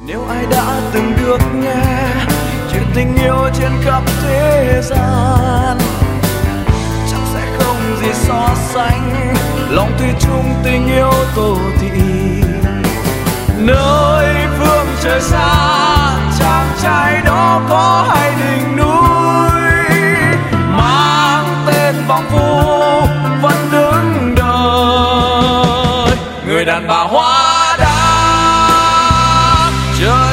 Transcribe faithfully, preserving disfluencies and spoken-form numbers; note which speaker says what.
Speaker 1: Nếu ai đã từng được nghe chuyện tình yêu trên khắp thế gian, chắc sẽ không gì so sánh lòng thủy chung tình yêu tổ thị. Nơi phương trời xa, chàng trai đó có hai đỉnh núi mang tên vọng phu vẫn đứng đợi. Người đàn bà hoa đá chờ